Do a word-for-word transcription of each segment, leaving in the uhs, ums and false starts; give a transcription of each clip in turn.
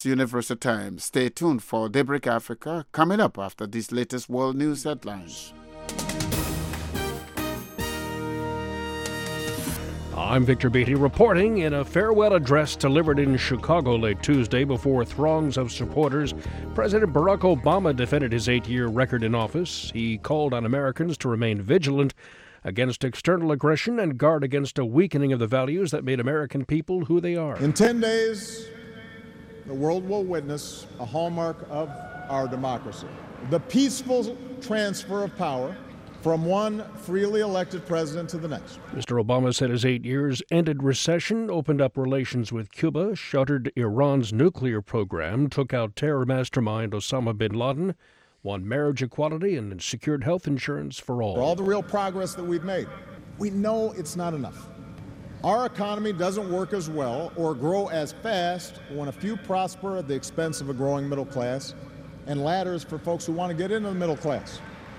Universal Time. Stay tuned for Daybreak Africa coming up after these latest world news headlines. I'm Victor Beatty reporting in a farewell address delivered in Chicago late Tuesday before throngs of supporters. President Barack Obama defended his eight-year record in office. He called on Americans to remain vigilant against external aggression and guard against a weakening of the values that made American people who they are. In ten days, the world will witness a hallmark of our democracy: the peaceful transfer of power from one freely elected president to the next. Mister Obama said his eight years ended recession, opened up relations with Cuba, shuttered Iran's nuclear program, took out terror mastermind Osama bin Laden, won marriage equality, and secured health insurance for all. For all the real progress that we've made, we know it's not enough. Our economy doesn't work as well or grow as fast when a few prosper at the expense of a growing middle class and ladders for folks who want to get into the middle class.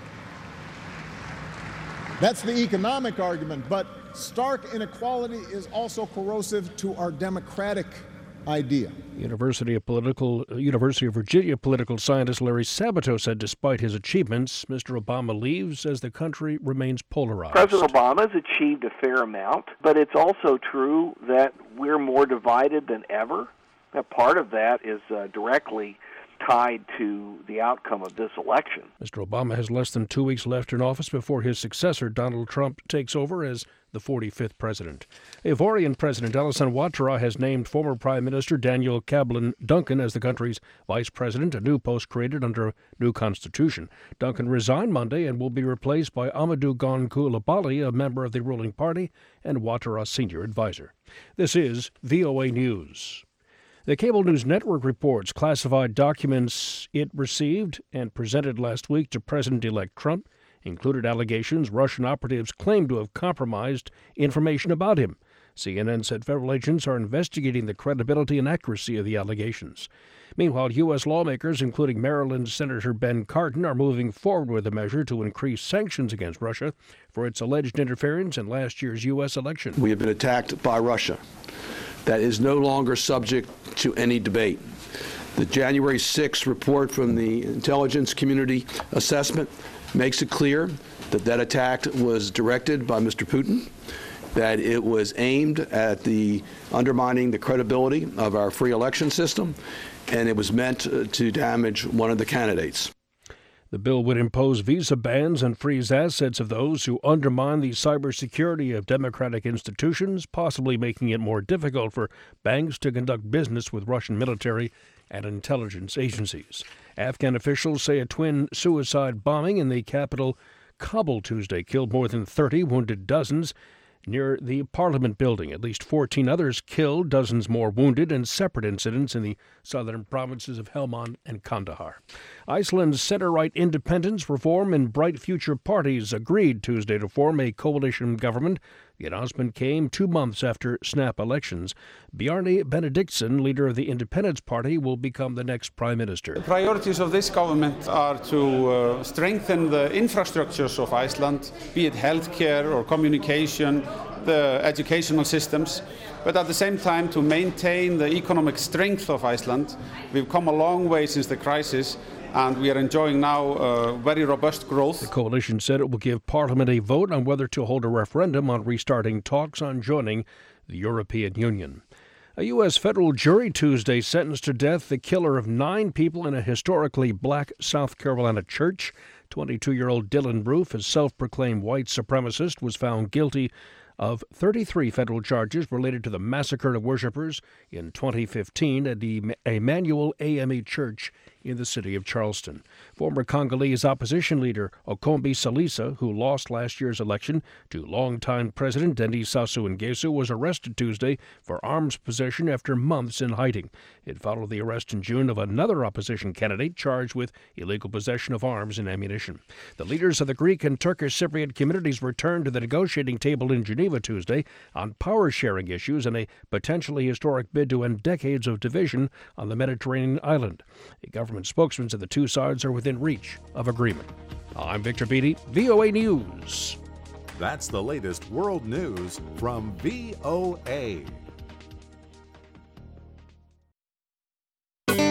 That's the economic argument, but stark inequality is also corrosive to our democratic idea. University of Political University of Virginia political scientist Larry Sabato said despite his achievements, Mister Obama leaves as the country remains polarized. President Obama has achieved a fair amount, but it's also true that we're more divided than ever. Now, part of that is uh, directly tied to the outcome of this election. Mister Obama has less than two weeks left in office before his successor, Donald Trump, takes over as the forty-fifth president. Ivorian President Alassane Ouattara has named former Prime Minister Daniel Kablan Duncan as the country's vice president, a new post created under a new constitution. Duncan resigned Monday and will be replaced by Amadou Gon Coulibaly, a member of the ruling party and Ouattara's senior advisor. This is V O A News. The Cable News Network reports classified documents it received and presented last week to President-elect Trump included allegations Russian operatives claimed to have compromised information about him. C N N said federal agents are investigating the credibility and accuracy of the allegations. Meanwhile, U S lawmakers, including Maryland Senator Ben Cardin, are moving forward with a measure to increase sanctions against Russia for its alleged interference in last year's U S election. We have been attacked by Russia. That is no longer subject to any debate. The January sixth report from the intelligence community assessment makes it clear that that attack was directed by Mister Putin, that it was aimed at the undermining the credibility of our free election system, and it was meant to damage one of the candidates. The bill would impose visa bans and freeze assets of those who undermine the cybersecurity of democratic institutions, possibly making it more difficult for banks to conduct business with Russian military and intelligence agencies. Afghan officials say a twin suicide bombing in the capital, Kabul, Tuesday killed more than thirty, wounded dozens near the Parliament building. At least fourteen others killed, dozens more wounded, in separate incidents in the southern provinces of Helmand and Kandahar. Iceland's center-right independence, reform, and bright future parties agreed Tuesday to form a coalition government. The announcement came two months after snap elections. Bjarni Benediktsson, leader of the Independence Party, will become the next prime minister. The priorities of this government are to uh, strengthen the infrastructures of Iceland, be it healthcare or communication, the educational systems, but at the same time to maintain the economic strength of Iceland. We've come a long way since the crisis, and we are enjoying now uh, very robust growth. The coalition said it will give Parliament a vote on whether to hold a referendum on restarting talks on joining the European Union. A U S federal jury Tuesday sentenced to death the killer of nine people in a historically black South Carolina church. twenty-two-year-old Dylan Roof, a self-proclaimed white supremacist, was found guilty of thirty-three federal charges related to the massacre of worshipers in twenty fifteen at the Emmanuel A M E Church in the city of Charleston. Former Congolese opposition leader Okombi Salisa, who lost last year's election to longtime President Denis Sassou Nguesso, was arrested Tuesday for arms possession after months in hiding. It followed the arrest in June of another opposition candidate charged with illegal possession of arms and ammunition. The leaders of the Greek and Turkish Cypriot communities returned to the negotiating table in Geneva Tuesday on power-sharing issues and a potentially historic bid to end decades of division on the Mediterranean island. A government spokesman said the two sides are within reach of agreement. I'm Victor Beatty, V O A News. That's the latest world news from V O A.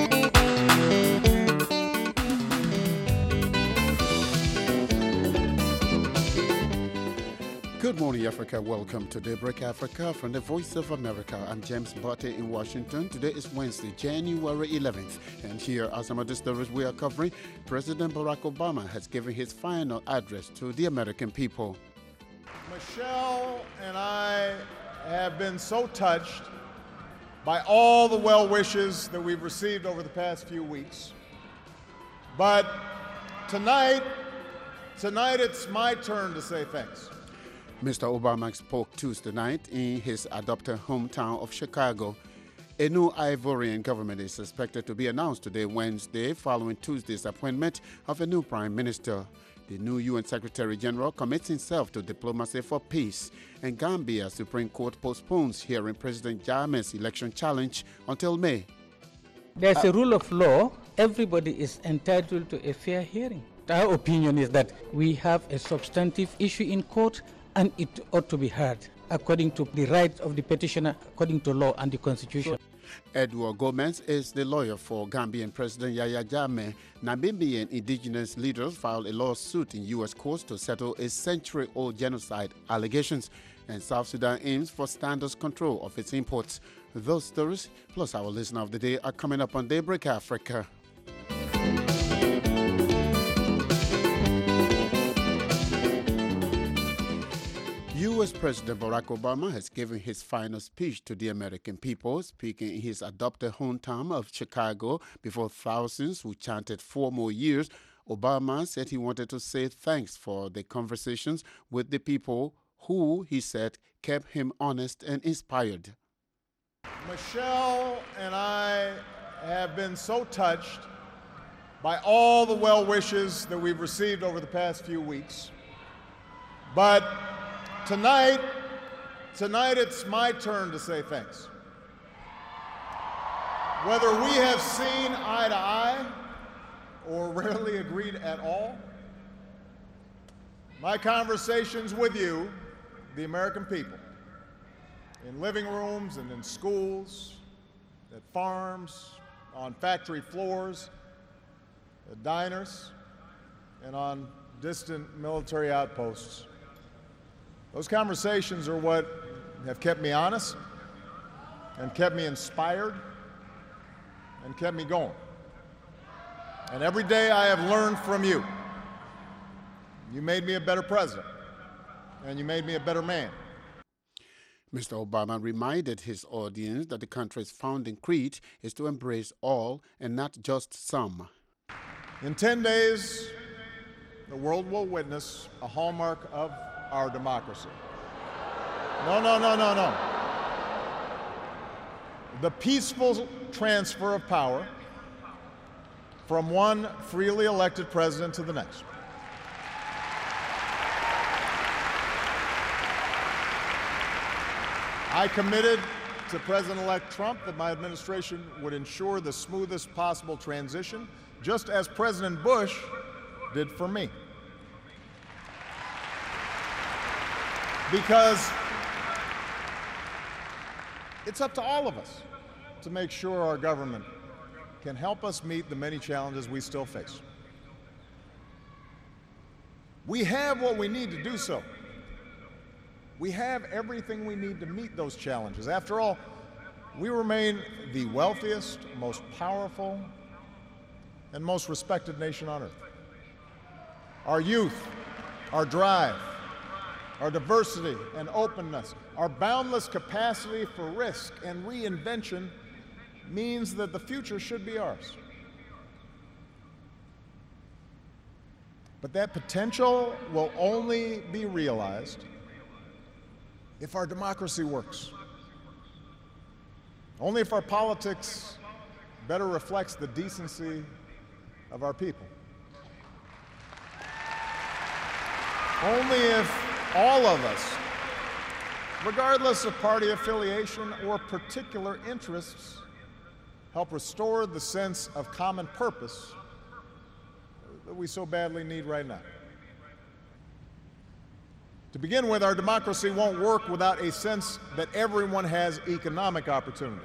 Good morning, Africa. Welcome to Daybreak Africa from the Voice of America. I'm James Butte in Washington. Today is Wednesday, January eleventh. And here are some of the stories we are covering. President Barack Obama has given his final address to the American people. Michelle and I have been so touched by all the well wishes that we've received over the past few weeks. But tonight, tonight it's my turn to say thanks. Mister Obama spoke Tuesday night in his adopted hometown of Chicago. A new Ivorian government is expected to be announced today, Wednesday, following Tuesday's appointment of a new prime minister. The new U N Secretary General commits himself to diplomacy for peace, and Gambia Supreme Court postpones hearing President Jammeh's election challenge until May. There's uh, a rule of law. Everybody is entitled to a fair hearing. Our opinion is that we have a substantive issue in court, and it ought to be heard according to the rights of the petitioner, according to law and the Constitution. Edward Gomez is the lawyer for Gambian President Yahya Jammeh. Namibian indigenous leaders filed a lawsuit in U S courts to settle a century-old genocide allegations, and South Sudan aims for standards control of its imports. Those stories, plus our listener of the day, are coming up on Daybreak Africa. U S President Barack Obama has given his final speech to the American people, speaking in his adopted hometown of Chicago before thousands who chanted four more years. Obama said he wanted to say thanks for the conversations with the people who, he said, kept him honest and inspired. Michelle and I have been so touched by all the well wishes that we've received over the past few weeks. But Tonight, tonight it's my turn to say thanks. Whether we have seen eye to eye or rarely agreed at all, my conversations with you, the American people, in living rooms and in schools, at farms, on factory floors, at diners, and on distant military outposts, those conversations are what have kept me honest and kept me inspired and kept me going. And every day I have learned from you. You made me a better president, and you made me a better man. Mister Obama reminded his audience that the country's founding creed is to embrace all and not just some. In ten days, the world will witness a hallmark of our democracy. No, no, no, no, no. The peaceful transfer of power from one freely elected president to the next. I committed to President-elect Trump that my administration would ensure the smoothest possible transition, just as President Bush did for me. Because it's up to all of us to make sure our government can help us meet the many challenges we still face. We have what we need to do so. We have everything we need to meet those challenges. After all, we remain the wealthiest, most powerful, and most respected nation on earth. Our youth, our drive, our diversity and openness, our boundless capacity for risk and reinvention means that the future should be ours. But that potential will only be realized if our democracy works. Only if our politics better reflects the decency of our people. Only if all of us, regardless of party affiliation or particular interests, help restore the sense of common purpose that we so badly need right now. To begin with, our democracy won't work without a sense that everyone has economic opportunity.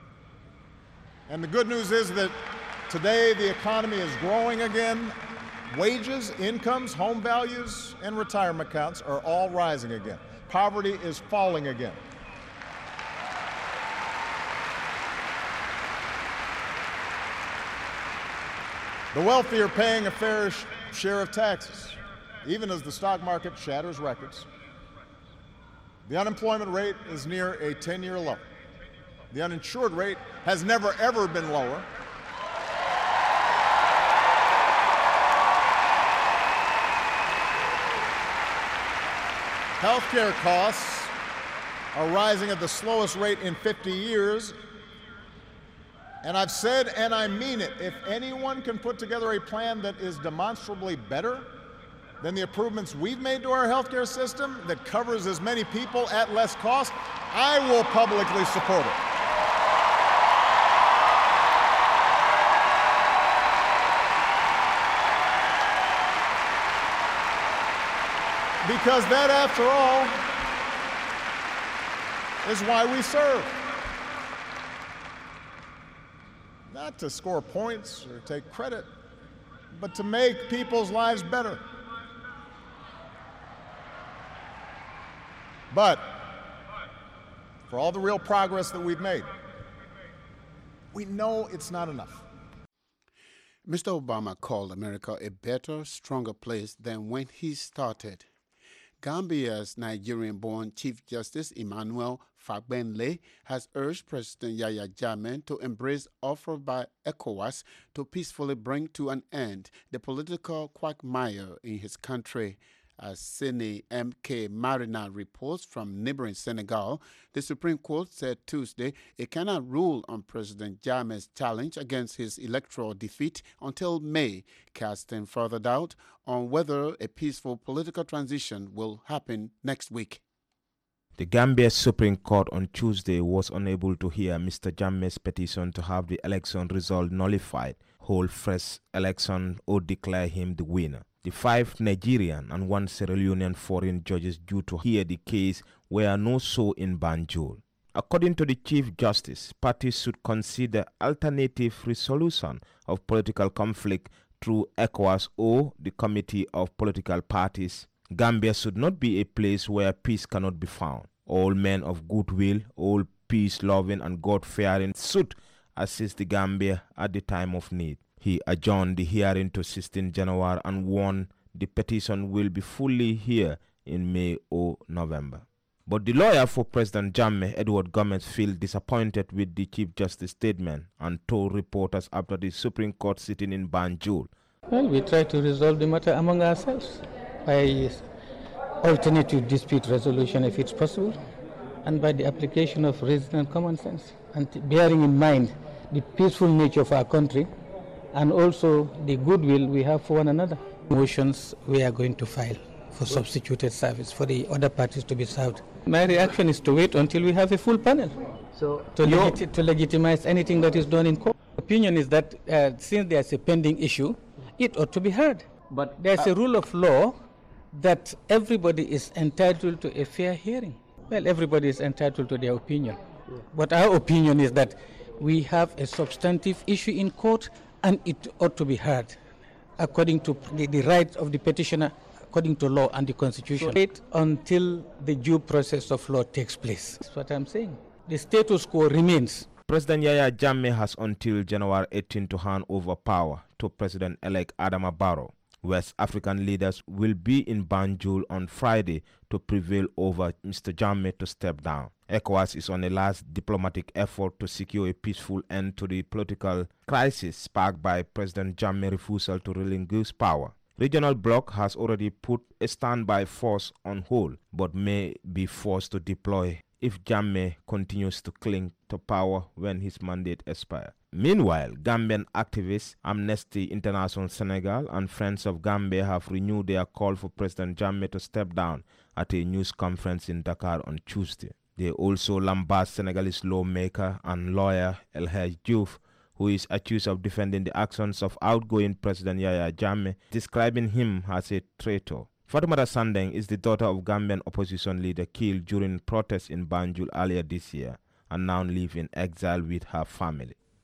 And the good news is that today the economy is growing again, Wages, incomes, home values, and retirement accounts are all rising again. Poverty is falling again. The wealthy are paying a fair sh- share of taxes, even as the stock market shatters records. The unemployment rate is near a ten-year low. The uninsured rate has never, ever been lower. Healthcare costs are rising at the slowest rate in fifty years. And I've said, and I mean it, if anyone can put together a plan that is demonstrably better than the improvements we've made to our healthcare system that covers as many people at less cost, I will publicly support it. Because that, after all, is why we serve. Not to score points or take credit, but to make people's lives better. But for all the real progress that we've made, we know it's not enough. Mister Obama called America a better, stronger place than when he started. Gambia's Nigerian-born Chief Justice Emmanuel Fagbenle has urged President Yahya Jammeh to embrace offered by ECOWAS to peacefully bring to an end the political quagmire in his country. As Sini M K Marina reports from neighboring Senegal, the Supreme Court said Tuesday it cannot rule on President Jammeh's challenge against his electoral defeat until May, casting further doubt on whether a peaceful political transition will happen next week. The Gambia Supreme Court on Tuesday was unable to hear Mister Jammeh's petition to have the election result nullified, hold fresh election, or declare him the winner. The five Nigerian and one Sierra Leonean foreign judges due to hear the case were not so in Banjul. According to the Chief Justice, parties should consider alternative resolution of political conflict through ECOWAS or the Committee of Political Parties. Gambia should not be a place where peace cannot be found. All men of goodwill, all peace-loving and God-fearing should assist the Gambia at the time of need. He adjourned the hearing to sixteenth January and warned the petition will be fully here in May or November. But the lawyer for President Jammeh, Edward Gomez, feels disappointed with the Chief Justice's statement and told reporters after the Supreme Court sitting in Banjul. Well, we try to resolve the matter among ourselves by alternative dispute resolution if it's possible, and by the application of reason and common sense, and bearing in mind the peaceful nature of our country and also the goodwill we have for one another. Motions we are going to file for substituted service for the other parties to be served. My reaction is to wait until we have a full panel so to, legit- to legitimize anything that is done in court. Opinion is that uh, since there's a pending issue, it ought to be heard. But there's uh, a rule of law that everybody is entitled to a fair hearing. Well, everybody is entitled to their opinion. Yeah. But our opinion is that we have a substantive issue in court and it ought to be heard according to the, the rights of the petitioner, according to law and the Constitution. So wait until the due process of law takes place. That's what I'm saying. The status quo remains. President Yahya Jammeh has until January eighteenth to hand over power to President-elect Adama Barrow. West African leaders will be in Banjul on Friday to prevail over Mister Jammeh to step down. ECOWAS is on a last diplomatic effort to secure a peaceful end to the political crisis sparked by President Jammeh's refusal to relinquish power. Regional bloc has already put a standby force on hold, but may be forced to deploy if Jammeh continues to cling to power when his mandate expires. Meanwhile, Gambian activists, Amnesty International Senegal, and Friends of Gambia have renewed their call for President Jammeh to step down at a news conference in Dakar on Tuesday. They also lambast Senegalese lawmaker and lawyer El Hadj Diouf, who is accused of defending the actions of outgoing President Yahya Jammeh, describing him as a traitor. Fatoumata Sandeng is the daughter of Gambian opposition leader killed during protests in Banjul earlier this year and now lives in exile with her family.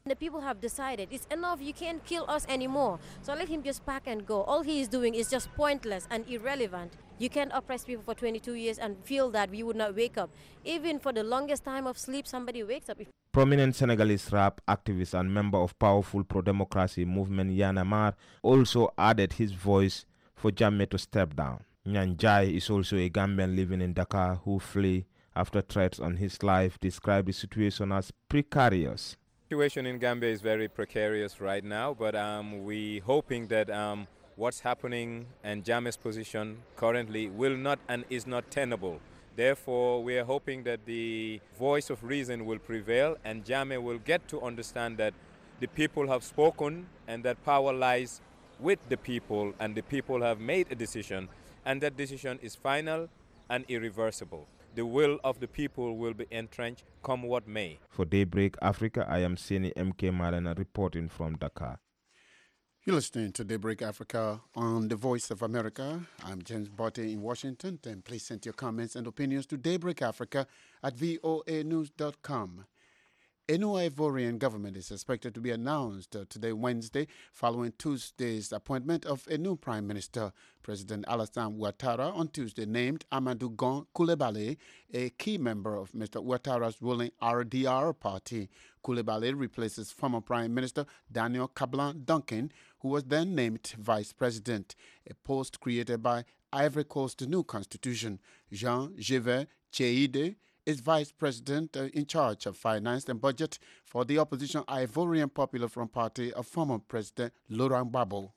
The people have decided it's enough, you can't kill us anymore. So let him just pack and go. All he is doing is just pointless and irrelevant. You can't oppress people for twenty-two years and feel that we would not wake up. Even for the longest time of sleep, somebody wakes up. Prominent Senegalese rap activist and member of powerful pro-democracy movement Y'en a Marre also added his voice for Jammeh to step down. Nyanjai is also a Gambian living in Dakar who flee after threats on his life, described the situation as precarious. The situation in Gambia is very precarious right now, but um, we hoping that um, what's happening and Jammeh's position currently will not and is not tenable. Therefore, we are hoping that the voice of reason will prevail and Jammeh will get to understand that the people have spoken and that power lies with the people and the people have made a decision and that decision is final and irreversible. The will of the people will be entrenched come what may. For Daybreak Africa, I am Seni M K Malena reporting from Dakar. You're listening to Daybreak Africa on the Voice of America. I'm James Botte in Washington. And please send your comments and opinions to Daybreak Africa at voa news dot com. A new Ivorian government is expected to be announced uh, today, Wednesday, following Tuesday's appointment of a new prime minister. President Alassane Ouattara on Tuesday named Amadou Gon Coulibaly a key member of Mister Ouattara's ruling R D R party. Coulibaly replaces former Prime Minister Daniel Kablan-Duncan, who was then named vice president, a post created by Ivory Coast's new constitution. Jean-Yves Cheide is vice president uh, in charge of finance and budget for the opposition Ivorian Popular Front Party of former President Laurent Gbagbo.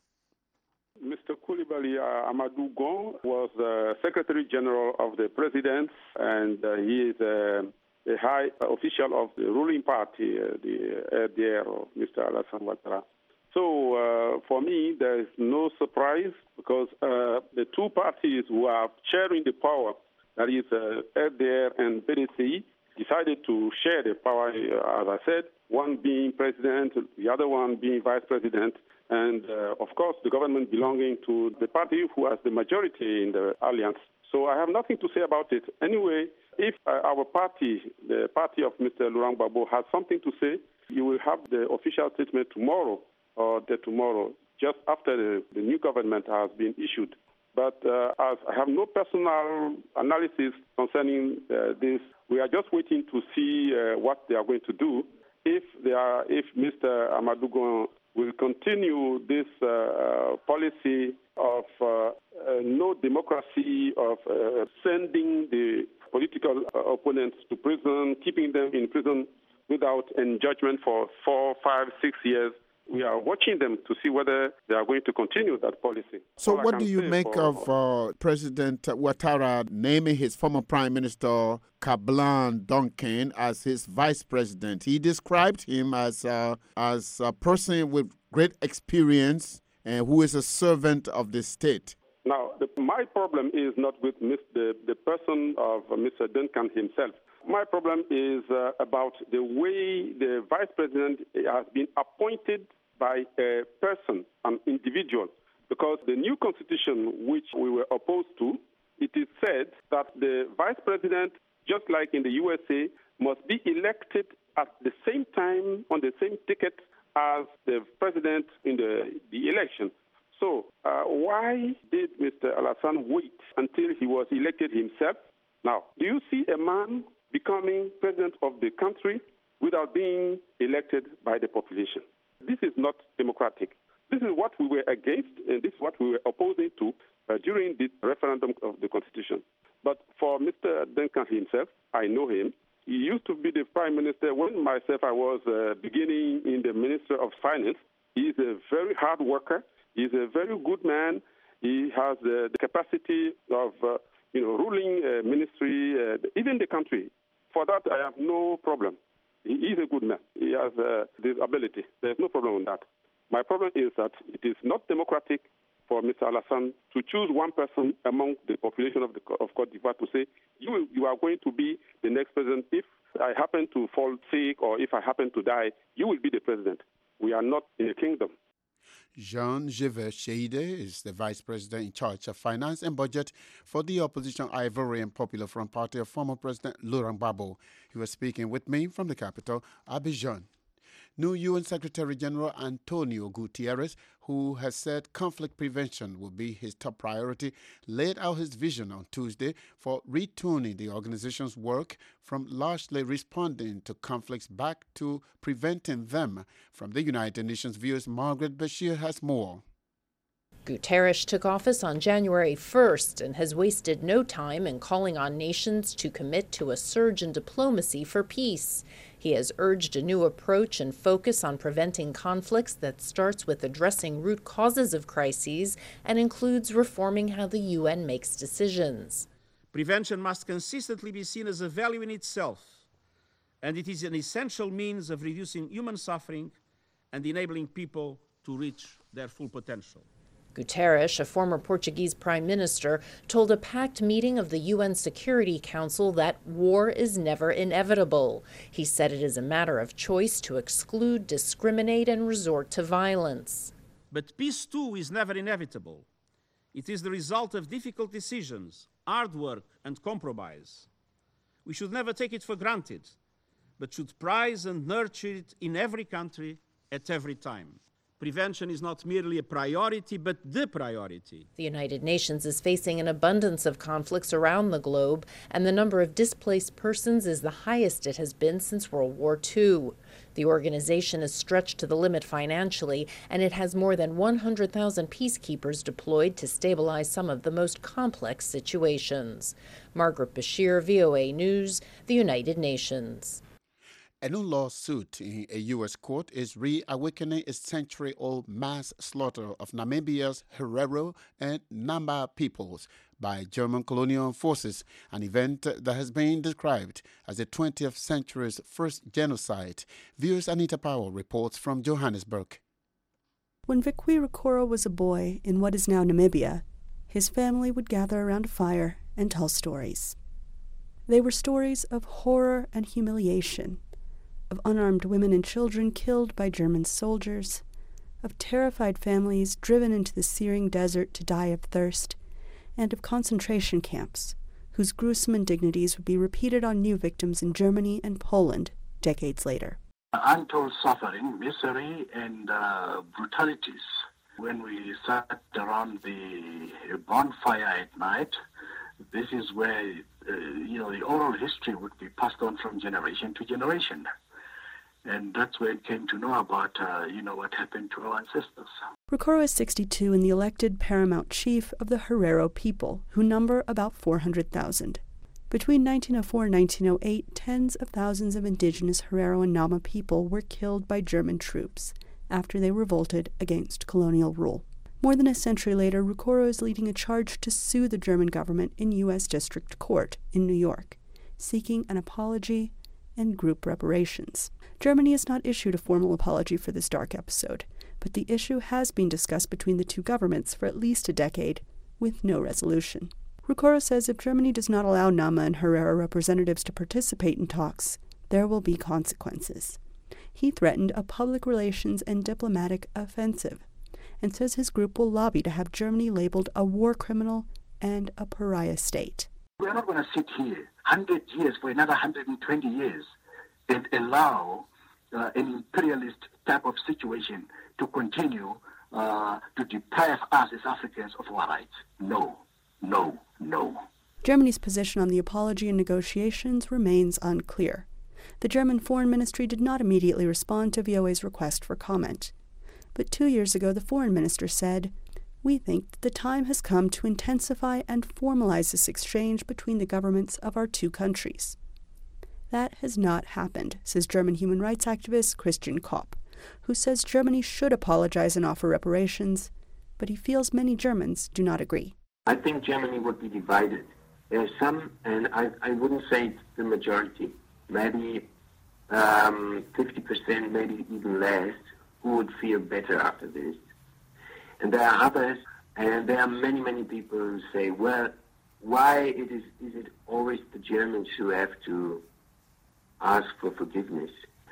Mister Coulibaly uh, Amadou Gon was the Secretary General of the President, and uh, he is uh, a high official of the ruling party, uh, the R D R of Mister Alassane Ouattara. So uh, for me, there is no surprise because uh, the two parties who are sharing the power, that is uh, R D R and P D C, decided to share the power, uh, as I said, one being president, the other one being vice president, and uh, of course the government belonging to the party who has the majority in the alliance. So I have nothing to say about it. Anyway, if uh, our party, the party of Mister Laurent Gbagbo, has something to say, you will have the official statement tomorrow or the tomorrow, just after the, the new government has been issued. But uh, as I have no personal analysis concerning uh, this, we are just waiting to see uh, what they are going to do. If they are, if Mister Amadou Gon will continue this uh, policy of uh, uh, no democracy, of uh, sending the political uh, opponents to prison, keeping them in prison without any judgment for four, five, six years. We are watching them to see whether they are going to continue that policy. So All what do you make of uh, President Ouattara naming his former Prime Minister Kablan-Duncan as his vice president? He described him as, uh, as a person with great experience and who is a servant of the state. Now, the, my problem is not with the, the person of uh, Mister Duncan himself. My problem is uh, about the way the vice president has been appointed by a person, an individual, because the new constitution, which we were opposed to, it is said that the vice president, just like in the U S A, must be elected at the same time on the same ticket as the president in the, the election. So uh, why did Mister Alassane wait until he was elected himself? Now, do you see a man becoming president of the country without being elected by the population? This is not democratic. This is what we were against, and this is what we were opposing to uh, during the referendum of the Constitution. But for Mister Duncan himself, I know him. He used to be the prime minister when myself I was uh, beginning in the Ministry of Finance. He is a very hard worker. He is a very good man. He has uh, the capacity of uh, you know, ruling uh, ministry, uh, even the country. For that, I have no problem. He is a good man. He has uh, this ability. There's no problem with that. My problem is that it is not democratic for Mister Alassane to choose one person among the population of, the, of Côte d'Ivoire to say, you, you are going to be the next president. If I happen to fall sick or if I happen to die, you will be the president. We are not in a kingdom. Jean-Yves Cheide is the vice president in charge of finance and budget for the opposition Ivorian Popular Front Party of former President Laurent Gbagbo. He was speaking with me from the capital, Abidjan. New U N Secretary General Antonio Guterres, who has said conflict prevention will be his top priority, laid out his vision on Tuesday for retuning the organization's work from largely responding to conflicts back to preventing them. From the United Nations viewers, Margaret Bashir has more. Guterres took office on January first and has wasted no time in calling on nations to commit to a surge in diplomacy for peace. He has urged a new approach and focus on preventing conflicts that starts with addressing root causes of crises and includes reforming how the U N makes decisions. Prevention must consistently be seen as a value in itself, and it is an essential means of reducing human suffering and enabling people to reach their full potential. Guterres, a former Portuguese prime minister, told a packed meeting of the U N Security Council that war is never inevitable. He said it is a matter of choice to exclude, discriminate, and resort to violence. But peace, too, is never inevitable. It is the result of difficult decisions, hard work, and compromise. We should never take it for granted, but should prize and nurture it in every country at every time. Prevention is not merely a priority, but the priority. The United Nations is facing an abundance of conflicts around the globe, and the number of displaced persons is the highest it has been since World War Two. The organization is stretched to the limit financially, and it has more than one hundred thousand peacekeepers deployed to stabilize some of the most complex situations. Margaret Bashir, V O A News, the United Nations. A new lawsuit in a U S court is reawakening a century-old mass slaughter of Namibia's Herero and Nama peoples by German colonial forces, an event that has been described as the twentieth century's first genocide. Viewers Anita Powell reports from Johannesburg. When Vikwi Rukoro was a boy in what is now Namibia, his family would gather around a fire and tell stories. They were stories of horror and humiliation, of unarmed women and children killed by German soldiers, of terrified families driven into the searing desert to die of thirst, and of concentration camps, whose gruesome indignities would be repeated on new victims in Germany and Poland decades later. Untold suffering, misery, and uh, brutalities. When we sat around the bonfire at night, this is where uh, you know the oral history would be passed on from generation to generation. And that's where it came to know about, uh, you know, what happened to our ancestors. Rukoro is sixty-two and the elected paramount chief of the Herero people, who number about four hundred thousand. Between nineteen oh four and nineteen oh eight, tens of thousands of indigenous Herero and Nama people were killed by German troops after they revolted against colonial rule. More than a century later, Rukoro is leading a charge to sue the German government in U S District Court in New York, seeking an apology and group reparations. Germany has not issued a formal apology for this dark episode, but the issue has been discussed between the two governments for at least a decade, with no resolution. Rukoro says if Germany does not allow Nama and Herero representatives to participate in talks, there will be consequences. He threatened a public relations and diplomatic offensive, and says his group will lobby to have Germany labeled a war criminal and a pariah state. We're not going to sit here one hundred years for another one hundred twenty years and allow uh, an imperialist type of situation to continue uh, to deprive us as Africans of our rights. No, no, no. Germany's position on the apology and negotiations remains unclear. The German Foreign Ministry did not immediately respond to V O A's request for comment. But two years ago, the foreign minister said, "We think that the time has come to intensify and formalize this exchange between the governments of our two countries." That has not happened, says German human rights activist Christian Kopp, who says Germany should apologize and offer reparations, but he feels many Germans do not agree. I think Germany would be divided. There are some, and I, I wouldn't say it's the majority, maybe um, fifty percent, maybe even less, who would feel better after this. And there are others, and there are many, many people who say, well, why it is, is it always the Germans who have to ask for forgiveness?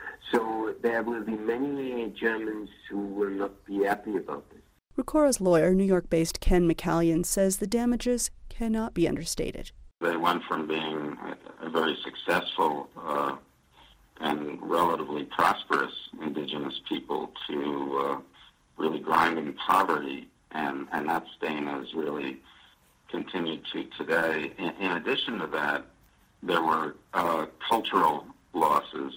So there will be many Germans who will not be happy about this. Rukoro's lawyer, New York-based Ken McCallion, says the damages cannot be understated. They went from being a very successful uh, and relatively prosperous indigenous people to uh, really grind in poverty, and, and that stain has really continued to today. In, in addition to that, there were uh, cultural losses.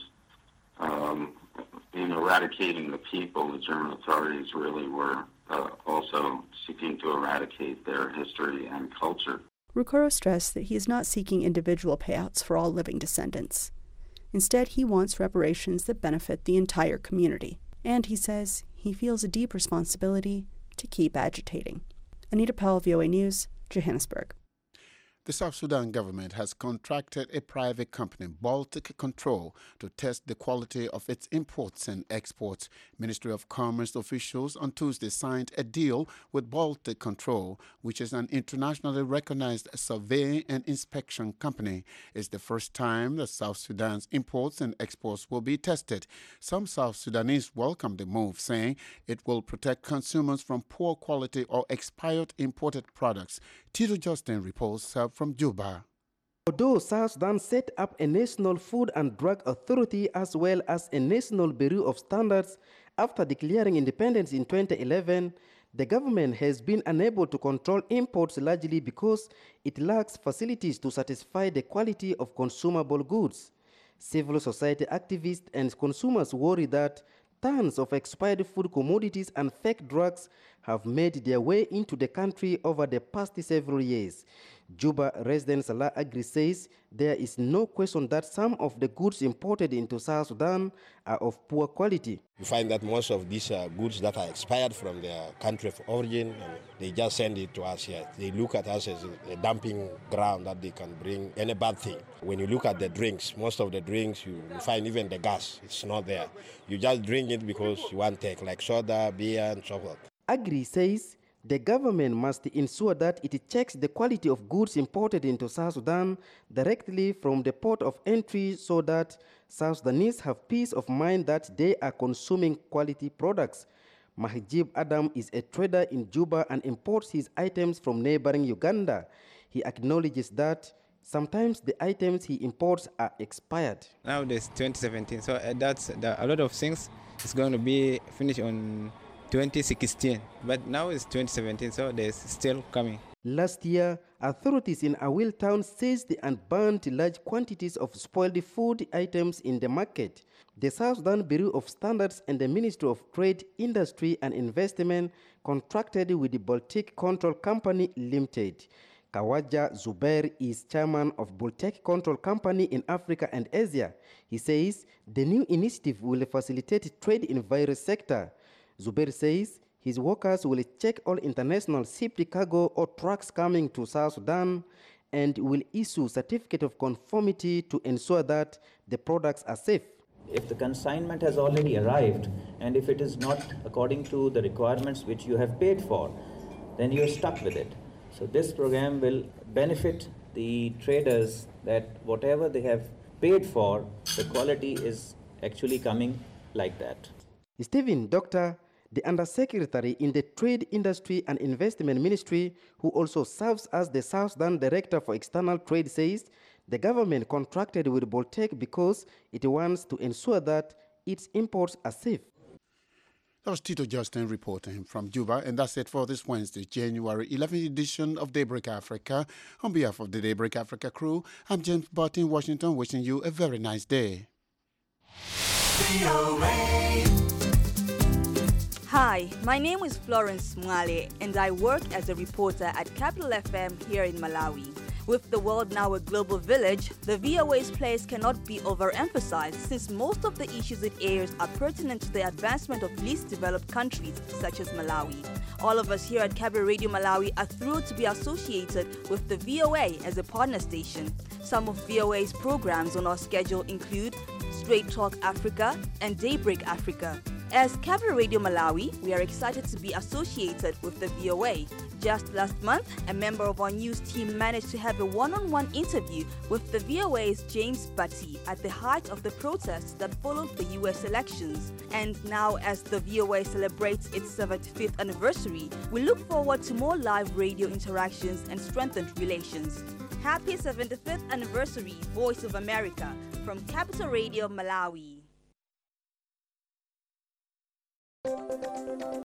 Um, in eradicating the people, the German authorities really were uh, also seeking to eradicate their history and culture. Rukuro stressed that he is not seeking individual payouts for all living descendants. Instead, he wants reparations that benefit the entire community. And he says he feels a deep responsibility to keep agitating. Anita Powell, V O A News, Johannesburg. The South Sudan government has contracted a private company, Baltic Control, to test the quality of its imports and exports. Ministry of Commerce officials on Tuesday signed a deal with Baltic Control, which is an internationally recognized surveying and inspection company. It's the first time that South Sudan's imports and exports will be tested. Some South Sudanese welcome the move, saying it will protect consumers from poor quality or expired imported products. Tito Justin reports uh, from Juba. Although South Sudan set up a National Food and Drug Authority as well as a National Bureau of Standards after declaring independence in twenty eleven, the government has been unable to control imports largely because it lacks facilities to satisfy the quality of consumable goods. Civil society activists and consumers worry that tons of expired food commodities and fake drugs have made their way into the country over the past several years. Juba resident Salah Agri says there is no question that some of the goods imported into South Sudan are of poor quality. You find that most of these uh, goods that are expired from their country of origin, and they just send it to us here. They look at us as a, a dumping ground that they can bring any bad thing. When you look at the drinks, most of the drinks, you, you find even the gas, it's not there. You just drink it because you want to take, like soda, beer, and so forth. Agri says the government must ensure that it checks the quality of goods imported into South Sudan directly from the port of entry so that South Sudanese have peace of mind that they are consuming quality products. Mahjib Adam is a trader in Juba and imports his items from neighboring Uganda. He acknowledges that sometimes the items he imports are expired. Nowadays, twenty seventeen, so uh, that's the, a lot of things is going to be finished on twenty sixteen, but now it's twenty seventeen, so there's still coming. Last year, authorities in Awil town seized and burned large quantities of spoiled food items in the market. The South Sudan Bureau of Standards and the Ministry of Trade, Industry and Investment contracted with the Baltic Control Company Limited. Kawaja Zubair is chairman of Baltic Control Company in Africa and Asia. He says the new initiative will facilitate trade in various sectors. Zubair says his workers will check all international shipped cargo or trucks coming to South Sudan and will issue certificate of conformity to ensure that the products are safe. If the consignment has already arrived and if it is not according to the requirements which you have paid for, then you're stuck with it. So this program will benefit the traders that whatever they have paid for, the quality is actually coming like that. Stephen Doctor, the Undersecretary in the Trade, Industry and Investment Ministry, who also serves as the South Sudan Director for External Trade, says the government contracted with Baltic because it wants to ensure that its imports are safe. That was Tito Justin reporting from Juba, and that's it for this Wednesday, January eleventh edition of Daybreak Africa. On behalf of the Daybreak Africa crew, I'm James Butt in Washington, wishing you a very nice day. Hi, my name is Florence Mwale, and I work as a reporter at Capital F M here in Malawi. With the world now a global village, the V O A's place cannot be overemphasized since most of the issues it airs are pertinent to the advancement of least developed countries such as Malawi. All of us here at Capital Radio Malawi are thrilled to be associated with the V O A as a partner station. Some of V O A's programs on our schedule include Straight Talk Africa and Daybreak Africa. As Capital Radio Malawi, we are excited to be associated with the V O A. Just last month, a member of our news team managed to have a one-on-one interview with the V O A's James Batty at the height of the protests that followed the U S elections. And now, as the V O A celebrates its seventy-fifth anniversary, we look forward to more live radio interactions and strengthened relations. Happy seventy-fifth anniversary, Voice of America. from Capital Radio Malawi.